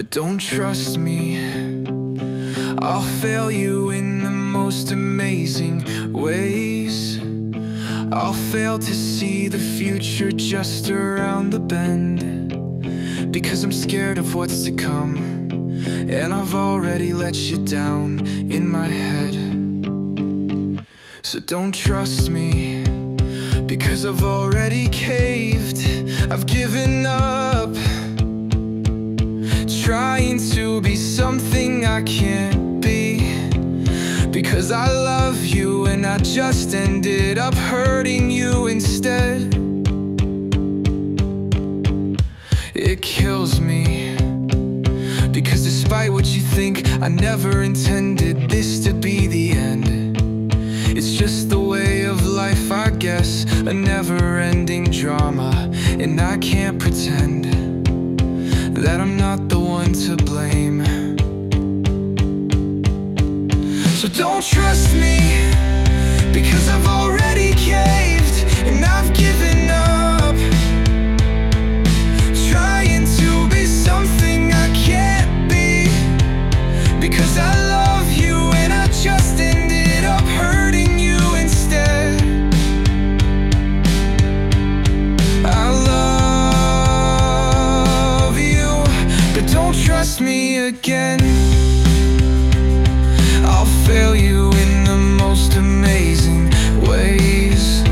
but don't trust me. I'll fail you in the most amazing ways. I'll fail to see the future just around the bend, because I'm scared of what's to come, and I've already let you down in my head. So don't trust me, because I've already caved. I've given up, trying to be something I can't be, because I love you and I just ended up hurting you instead. It kills me, because despite what you think, I never intended this to be the end. It's just the way of life, I guess, a never-ending drama, and I can't pretend that I'm not the one to blame. So don't trust me, because I've already caved and I've given up, trying to be something I can't be, because I love you and I just ended up hurting you instead. I love you, but don't trust me again. I'll fail you in the most amazing ways.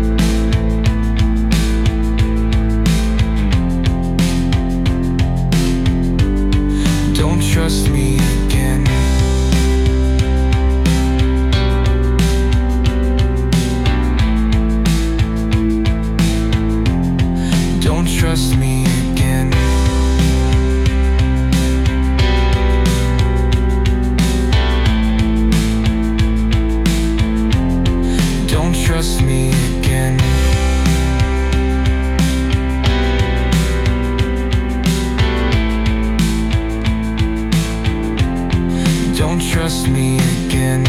Don't trust me again. Don't trust me again. Don't trust me again. Don't trust me again.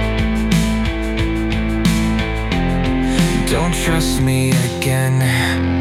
Don't trust me again.